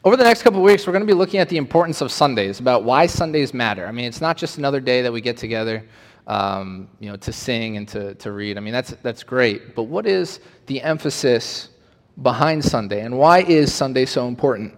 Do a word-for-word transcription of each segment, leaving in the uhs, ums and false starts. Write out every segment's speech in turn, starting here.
Over the next couple of weeks, we're going to be looking at the importance of Sundays, about why Sundays matter. I mean, it's not just another day that we get together, um, you know, to sing and to, to read. I mean, that's that's great. But what is the emphasis behind Sunday, and why is Sunday so important?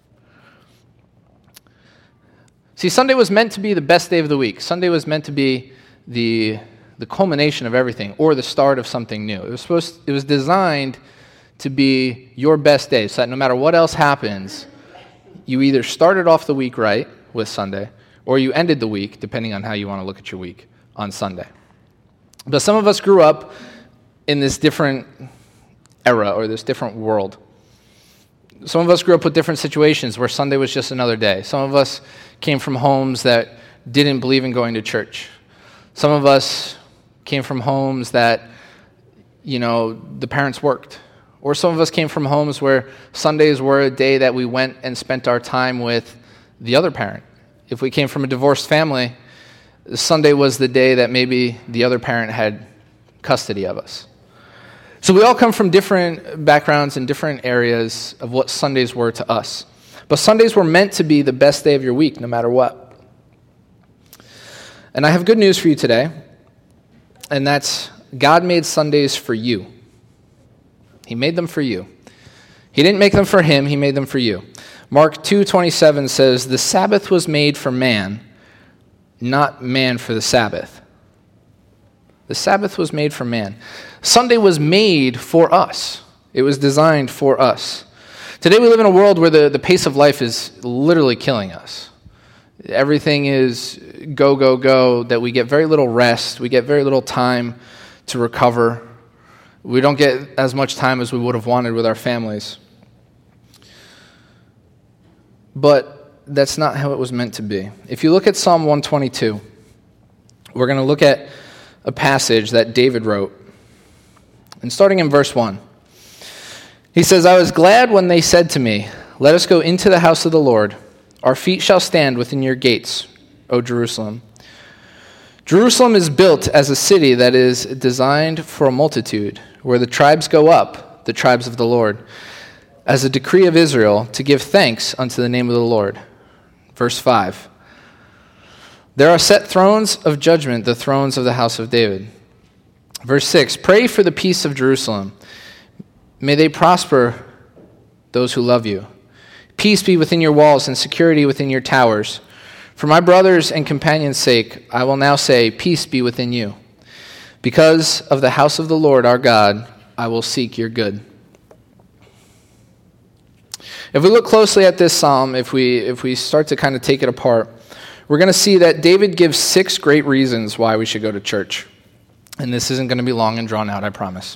See, Sunday was meant to be the best day of the week. Sunday was meant to be the the culmination of everything, or the start of something new. It was supposed. It was designed to be your best day, so that no matter what else happens, you either started off the week right with Sunday, or you ended the week, depending on how you want to look at your week, on Sunday. But some of us grew up in this different era, or this different world. Some of us grew up with different situations where Sunday was just another day. Some of us came from homes that didn't believe in going to church. Some of us came from homes that, you know, the parents worked. Or some of us came from homes where Sundays were a day that we went and spent our time with the other parent. If we came from a divorced family, Sunday was the day that maybe the other parent had custody of us. So we all come from different backgrounds and different areas of what Sundays were to us. But Sundays were meant to be the best day of your week, no matter what. And I have good news for you today, and that's God made Sundays for you. He made them for you. He didn't make them for him, he made them for you. Mark two twenty-seven says, "The Sabbath was made for man, not man for the Sabbath." The Sabbath was made for man. Sunday was made for us. It was designed for us. Today we live in a world where the, the pace of life is literally killing us. Everything is go, go, go, that we get very little rest. We get very little time to recover. We don't get as much time as we would have wanted with our families. But that's not how it was meant to be. If you look at Psalm one twenty-two, we're going to look at a passage that David wrote. And starting in verse one, he says, "I was glad when they said to me, 'Let us go into the house of the Lord. Our feet shall stand within your gates, O Jerusalem.' Jerusalem is built as a city that is designed for a multitude, where the tribes go up, the tribes of the Lord, as a decree of Israel, to give thanks unto the name of the Lord." Verse five, "There are set thrones of judgment, the thrones of the house of David." Verse six, "Pray for the peace of Jerusalem. May they prosper, those who love you. Peace be within your walls and security within your towers. For my brothers and companions' sake, I will now say, peace be within you. Because of the house of the Lord our God, I will seek your good." If we look closely at this psalm, if we if we start to kind of take it apart, we're going to see that David gives six great reasons why we should go to church. And this isn't going to be long and drawn out, I promise.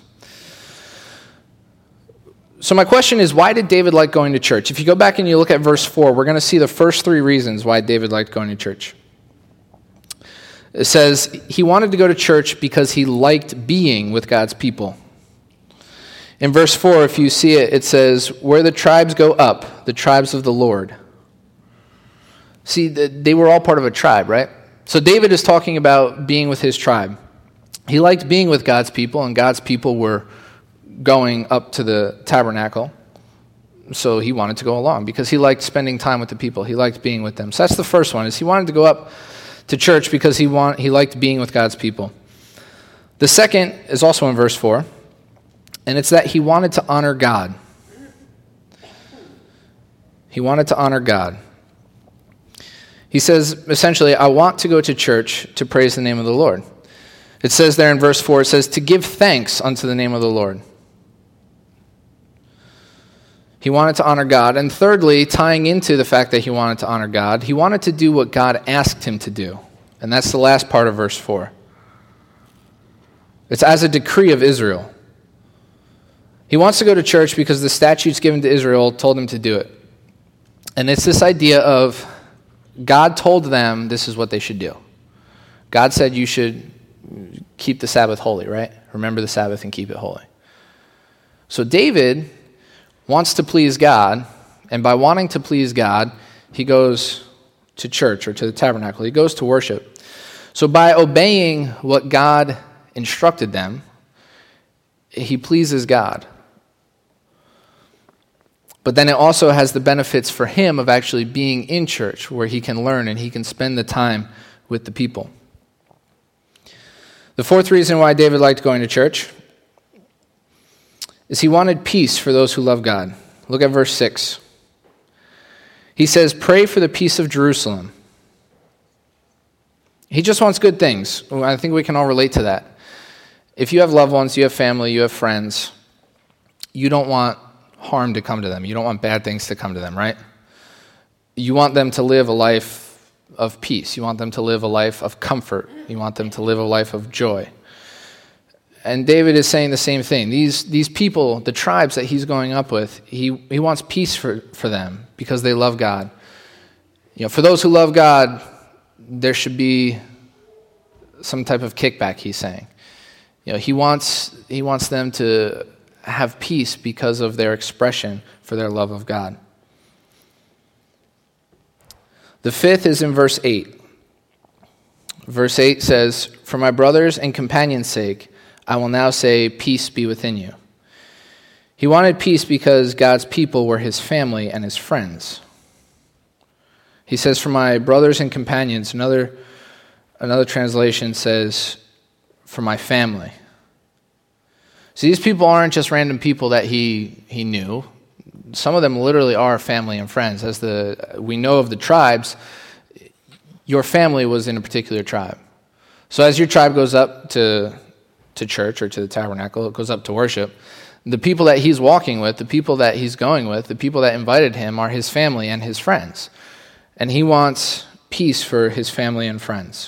So my question is, why did David like going to church? If you go back and you look at verse four, we're going to see the first three reasons why David liked going to church. It says he wanted to go to church because he liked being with God's people. In verse four, if you see it, it says, "Where the tribes go up, the tribes of the Lord." See, they were all part of a tribe, right? So David is talking about being with his tribe. He liked being with God's people, and God's people were going up to the tabernacle. So he wanted to go along because he liked spending time with the people. He liked being with them. So that's the first one, is he wanted to go up to church because he want, he liked being with God's people. The second is also in verse four, and it's that he wanted to honor God. He wanted to honor God. He says, essentially, I want to go to church to praise the name of the Lord. It says there in verse four, it says, to give thanks unto the name of the Lord. He wanted to honor God. And thirdly, tying into the fact that he wanted to honor God, he wanted to do what God asked him to do. And that's the last part of verse four. It's as a decree of Israel. He wants to go to church because the statutes given to Israel told him to do it. And it's this idea of God told them this is what they should do. God said you should keep the Sabbath holy, right? Remember the Sabbath and keep it holy. So David wants to please God, and by wanting to please God, he goes to church or to the tabernacle. He goes to worship. So by obeying what God instructed them, he pleases God. But then it also has the benefits for him of actually being in church where he can learn and he can spend the time with the people. The fourth reason why David liked going to church is he wanted peace for those who love God. Look at verse six. He says, "Pray for the peace of Jerusalem." He just wants good things. I think we can all relate to that. If you have loved ones, you have family, you have friends, you don't want harm to come to them. You don't want bad things to come to them, right? You want them to live a life of peace. You want them to live a life of comfort. You want them to live a life of joy. And David is saying the same thing. These these people, the tribes that he's going up with, he, he wants peace for, for them because they love God. You know, for those who love God, there should be some type of kickback, he's saying. You know, he wants he wants them to have peace because of their expression for their love of God. The fifth is in verse eight. Verse eight says, "For my brothers and companions' sake, I will now say, peace be within you." He wanted peace because God's people were his family and his friends. He says, "For my brothers and companions," another, another translation says, "for my family." So these people aren't just random people that he he knew. Some of them literally are family and friends. As the we know of the tribes, your family was in a particular tribe. So as your tribe goes up to, to church or to the tabernacle, it goes up to worship, the people that he's walking with, the people that he's going with, the people that invited him are his family and his friends. And he wants peace for his family and friends.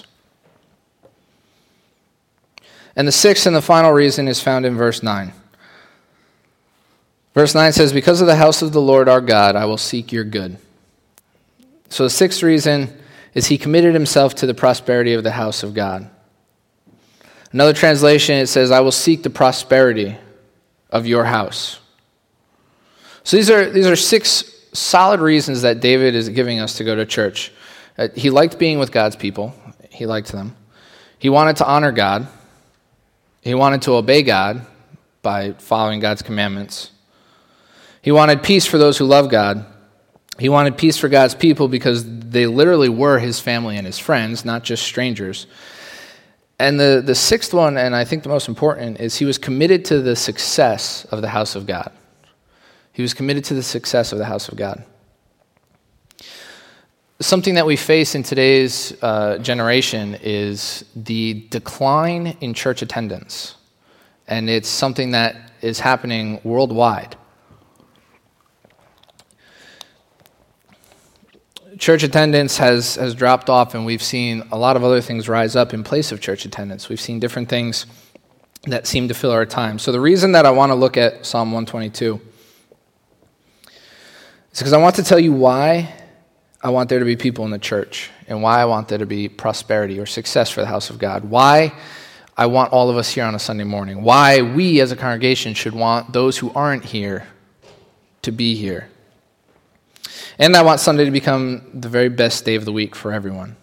And the sixth and the final reason is found in verse nine. Verse nine says, "Because of the house of the Lord our God, I will seek your good." So the sixth reason is he committed himself to the prosperity of the house of God. Another translation, it says, "I will seek the prosperity of your house." So these are these are six solid reasons that David is giving us to go to church. Uh, he liked being with God's people. He liked them. He wanted to honor God. He wanted to obey God by following God's commandments. He wanted peace for those who love God. He wanted peace for God's people because they literally were his family and his friends, not just strangers. And the, the sixth one, and I think the most important, is he was committed to the success of the house of God. He was committed to the success of the house of God. Something that we face in today's uh, generation is the decline in church attendance. And it's something that is happening worldwide. Church attendance has, has dropped off, and we've seen a lot of other things rise up in place of church attendance. We've seen different things that seem to fill our time. So the reason that I want to look at Psalm one twenty-two is because I want to tell you why I want there to be people in the church and why I want there to be prosperity or success for the house of God. Why I want all of us here on a Sunday morning. Why we as a congregation should want those who aren't here to be here. And I want Sunday to become the very best day of the week for everyone.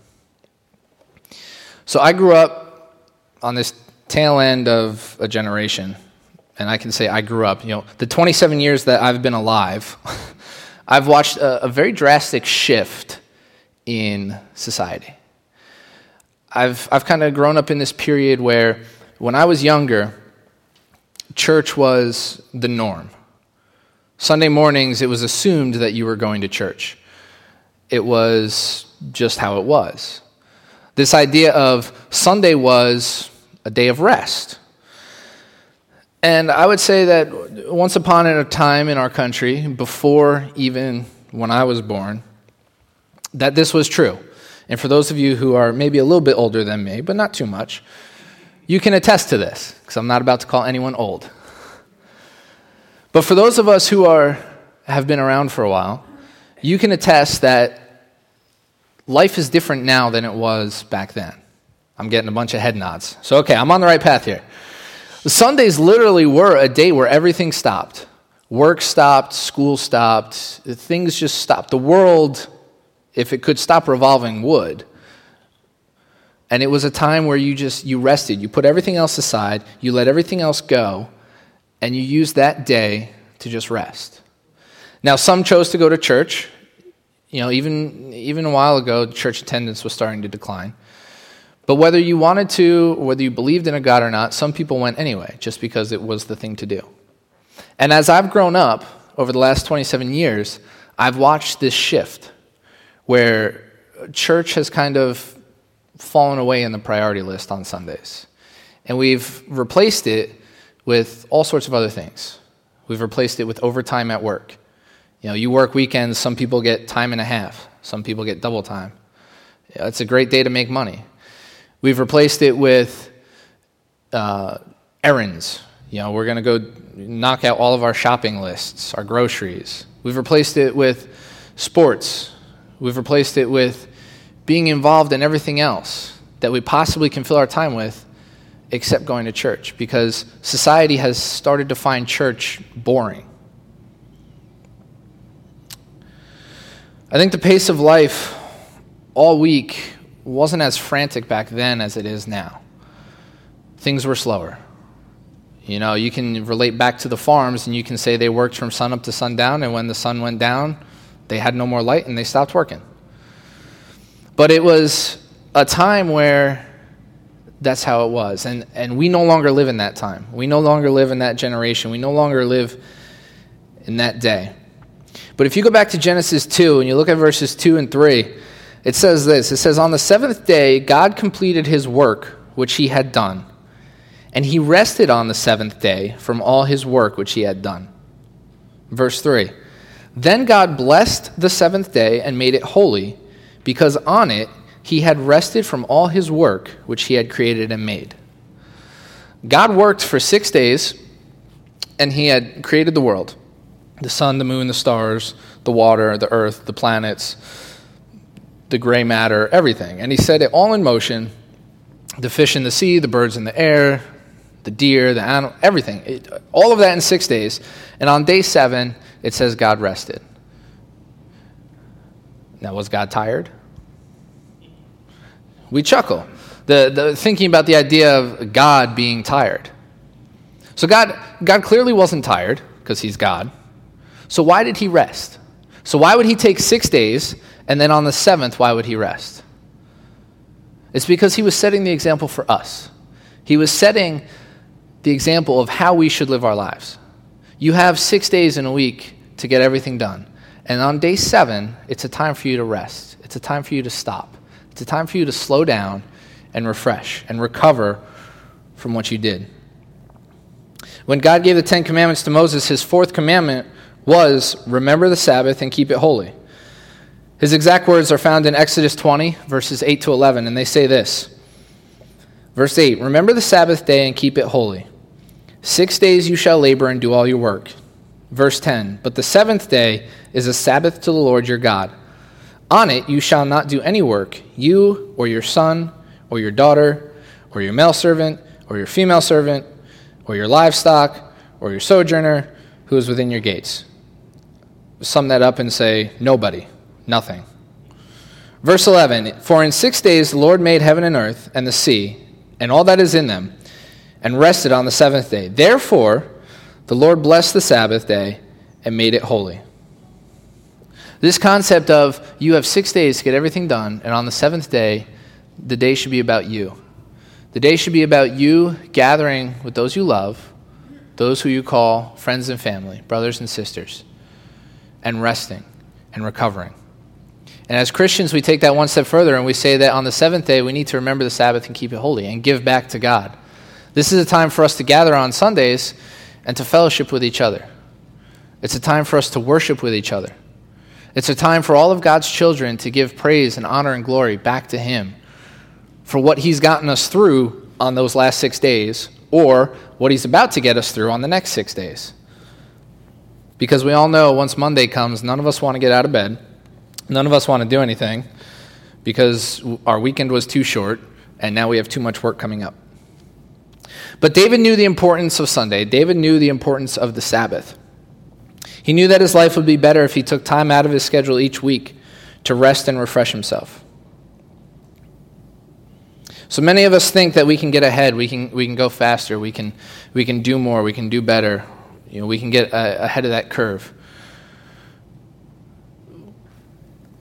So I grew up on this tail end of a generation, and I can say I grew up. You know, the twenty-seven years that I've been alive, I've watched a, a very drastic shift in society. I've I've kind of grown up in this period where when I was younger, church was the norm. Sunday mornings, it was assumed that you were going to church. It was just how it was. This idea of Sunday was a day of rest. And I would say that once upon a time in our country, before even when I was born, that this was true. And for those of you who are maybe a little bit older than me, but not too much, you can attest to this, because I'm not about to call anyone old. But for those of us who are have been around for a while, you can attest that life is different now than it was back then. I'm getting a bunch of head nods. So, okay, I'm on the right path here. Sundays literally were a day where everything stopped. Work stopped, school stopped, things just stopped. The world, if it could stop revolving, would. And it was a time where you just, you rested. You put everything else aside, you let everything else go, and you used that day to just rest. Now, some chose to go to church. You know, even, even a while ago, church attendance was starting to decline. But whether you wanted to, or whether you believed in a God or not, some people went anyway, just because it was the thing to do. And as I've grown up over the last twenty-seven years, I've watched this shift where church has kind of fallen away in the priority list on Sundays. And we've replaced it with all sorts of other things. We've replaced it with overtime at work. You know, you work weekends, some people get time and a half. Some people get double time. Yeah, it's a great day to make money. We've replaced it with uh, errands. You know, we're going to go knock out all of our shopping lists, our groceries. We've replaced it with sports. We've replaced it with being involved in everything else that we possibly can fill our time with except going to church, because society has started to find church boring. I think the pace of life all week wasn't as frantic back then as it is now. Things were slower. You know, you can relate back to the farms and you can say they worked from sun up to sundown, and when the sun went down, they had no more light and they stopped working. But it was a time where that's how it was. And, and we no longer live in that time. We no longer live in that generation. We no longer live in that day. But if you go back to Genesis two and you look at verses two and three, it says this. It says, "On the seventh day, God completed his work which he had done, and he rested on the seventh day from all his work which he had done." Verse three, "Then God blessed the seventh day and made it holy, because on it he had rested from all his work which he had created and made." God worked for six days, and he had created the world. The sun, the moon, the stars, the water, the earth, the planets, the gray matter, everything. And he set it all in motion, the fish in the sea, the birds in the air, the deer, the animal, everything. It, all of that in six days. And on day seven, it says God rested. Now, was God tired? We chuckle, the, the thinking about the idea of God being tired. So God, God clearly wasn't tired, because he's God. So why did he rest? So why would he take six days, and then on the seventh, why would he rest? It's because he was setting the example for us. He was setting the example of how we should live our lives. You have six days in a week to get everything done. And on day seven, it's a time for you to rest. It's a time for you to stop. It's a time for you to slow down and refresh and recover from what you did. When God gave the Ten Commandments to Moses, his fourth commandment was, "Remember the Sabbath and keep it holy." His exact words are found in Exodus twenty, verses eight to eleven, and they say this. Verse eight, "Remember the Sabbath day and keep it holy. Six days you shall labor and do all your work." Verse ten, "But the seventh day is a Sabbath to the Lord your God. On it you shall not do any work, you or your son or your daughter or your male servant or your female servant or your livestock or your sojourner who is within your gates." Sum that up and say, nobody, nothing. Verse eleven, "For in six days the Lord made heaven and earth and the sea and all that is in them, and rested on the seventh day. Therefore the Lord blessed the Sabbath day and made it holy." This concept of you have six days to get everything done, and on the seventh day, the day should be about you. The day should be about you gathering with those you love, those who you call friends and family, brothers and sisters, and resting and recovering. And as Christians, we take that one step further and we say that on the seventh day, we need to remember the Sabbath and keep it holy and give back to God. This is a time for us to gather on Sundays and to fellowship with each other. It's a time for us to worship with each other. It's a time for all of God's children to give praise and honor and glory back to him for what he's gotten us through on those last six days, or what he's about to get us through on the next six days. Because we all know once Monday comes, none of us want to get out of bed. None of us want to do anything because our weekend was too short and now we have too much work coming up. But David knew the importance of Sunday. David knew the importance of the Sabbath. He knew that his life would be better if he took time out of his schedule each week to rest and refresh himself. So many of us think that we can get ahead, we can we can go faster, we can we can do more, we can do better. You know, we can get uh, ahead of that curve.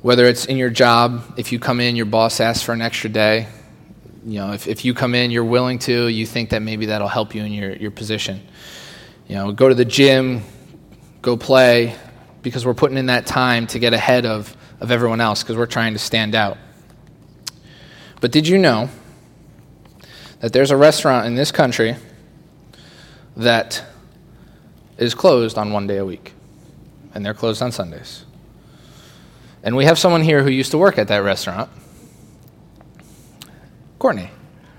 Whether it's in your job, if you come in, your boss asks for an extra day. You know, if, if you come in, you're willing to, you think that maybe that'll help you in your, your position. You know, go to the gym, go play, because we're putting in that time to get ahead of, of everyone else, because we're trying to stand out. But did you know that there's a restaurant in this country that is closed on one day a week, and they're closed on Sundays? And we have someone here who used to work at that restaurant, Courtney.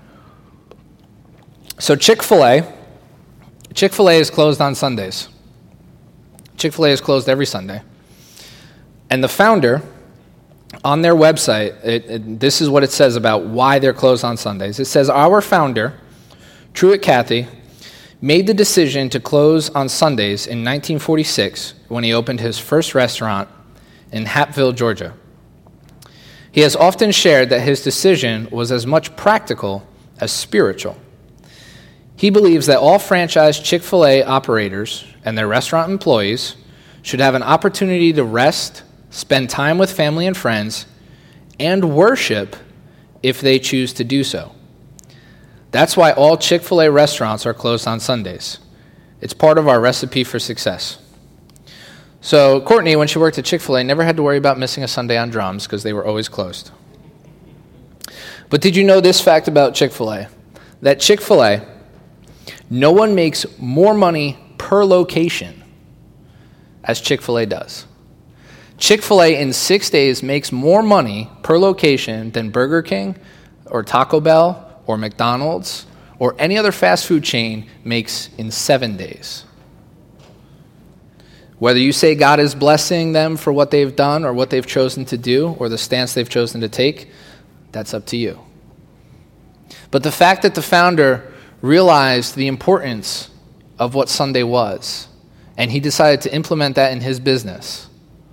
So Chick-fil-A, Chick-fil-A is closed on Sundays. Chick-fil-A is closed every Sunday. And the founder, on their website, it, it, this is what it says about why they're closed on Sundays. It says, our founder, Truett Cathy, made the decision to close on Sundays in nineteen forty-six when he opened his first restaurant in Hapville, Georgia. He has often shared that his decision was as much practical as spiritual. He believes that all franchise Chick-fil-A operators and their restaurant employees should have an opportunity to rest, spend time with family and friends, and worship if they choose to do so. That's why all Chick-fil-A restaurants are closed on Sundays. It's part of our recipe for success. So Courtney, when she worked at Chick-fil-A, never had to worry about missing a Sunday on drums because they were always closed. But did you know this fact about Chick-fil-A? That Chick-fil-A, no one makes more money per location as Chick-fil-A does. Chick-fil-A in six days makes more money per location than Burger King or Taco Bell or McDonald's or any other fast food chain makes in seven days. Whether you say God is blessing them for what they've done or what they've chosen to do or the stance they've chosen to take, that's up to you. But the fact that the founder realized the importance of what Sunday was, and he decided to implement that in his business,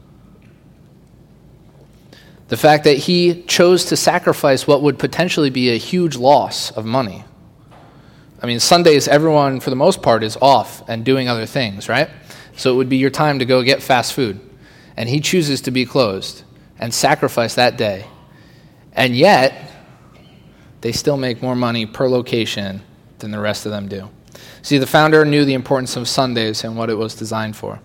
the fact that he chose to sacrifice what would potentially be a huge loss of money. I mean, Sundays, everyone, for the most part, is off and doing other things, right? So it would be your time to go get fast food. And he chooses to be closed and sacrifice that day. And yet, they still make more money per location than the rest of them do. See, the founder knew the importance of Sundays and what it was designed for.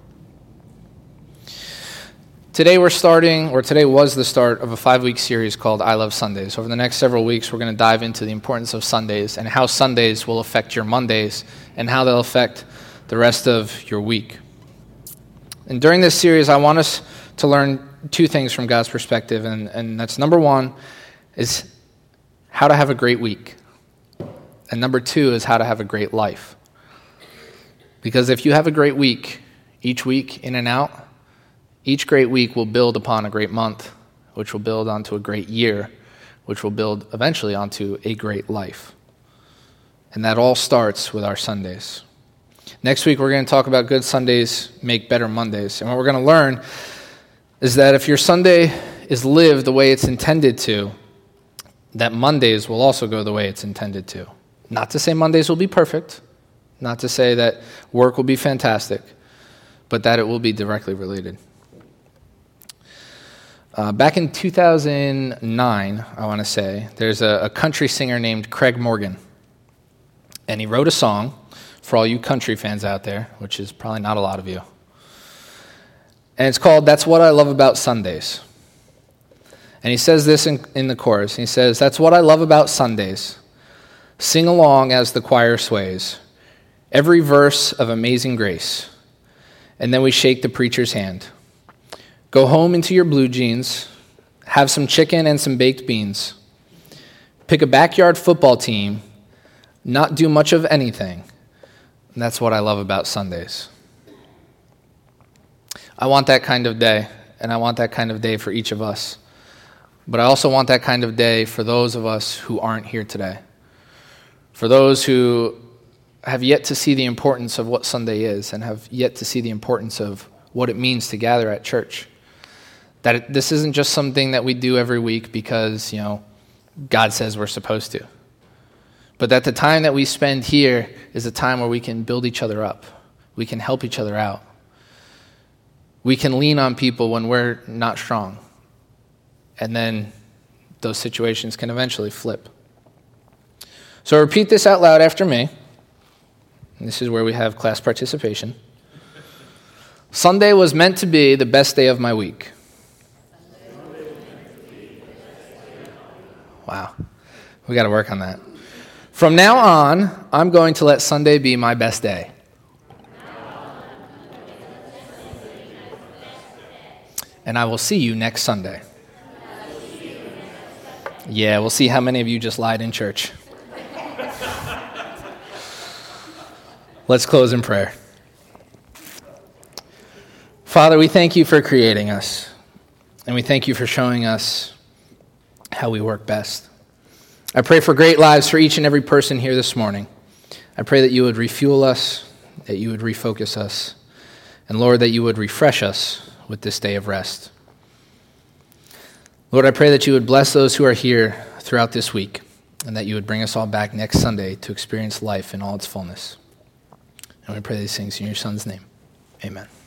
Today we're starting, or today was the start of a five-week series called I Love Sundays. Over the next several weeks, we're going to dive into the importance of Sundays and how Sundays will affect your Mondays and how they'll affect the rest of your week. And during this series, I want us to learn two things from God's perspective, and, and that's number one is how to have a great week. And number two is how to have a great life. Because if you have a great week, each week in and out, each great week will build upon a great month, which will build onto a great year, which will build eventually onto a great life. And that all starts with our Sundays. Next week, we're going to talk about good Sundays make better Mondays. And what we're going to learn is that if your Sunday is lived the way it's intended to, that Mondays will also go the way it's intended to. Not to say Mondays will be perfect, not to say that work will be fantastic, but that it will be directly related. Uh, back in two thousand nine, I want to say, there's a, a country singer named Craig Morgan. And he wrote a song for all you country fans out there, which is probably not a lot of you. And it's called That's What I Love About Sundays. And he says this in, in the chorus. He says, that's what I love about Sundays. Sing along as the choir sways. Every verse of Amazing Grace. And then we shake the preacher's hand. Go home into your blue jeans. Have some chicken and some baked beans. Pick a backyard football team. Not do much of anything. And that's what I love about Sundays. I want that kind of day, and I want that kind of day for each of us. But I also want that kind of day for those of us who aren't here today. For those who have yet to see the importance of what Sunday is and have yet to see the importance of what it means to gather at church. That it, this isn't just something that we do every week because, you know, God says we're supposed to. But that the time that we spend here is a time where we can build each other up. We can help each other out. We can lean on people when we're not strong. and then those situations can eventually flip. So repeat this out loud after me. And this is where we have class participation. Sunday was meant to be the best day of my week. Wow. We got to work on that. From now on, I'm going to let Sunday be my best day. And I will see you next Sunday. Yeah, we'll see how many of you just lied in church. Let's close in prayer. Father, we thank you for creating us, and we thank you for showing us how we work best. I pray for great lives for each and every person here this morning. I pray that you would refuel us, that you would refocus us, and Lord, that you would refresh us with this day of rest. Lord, I pray that you would bless those who are here throughout this week, and that you would bring us all back next Sunday to experience life in all its fullness. And we pray these things in your Son's name. Amen.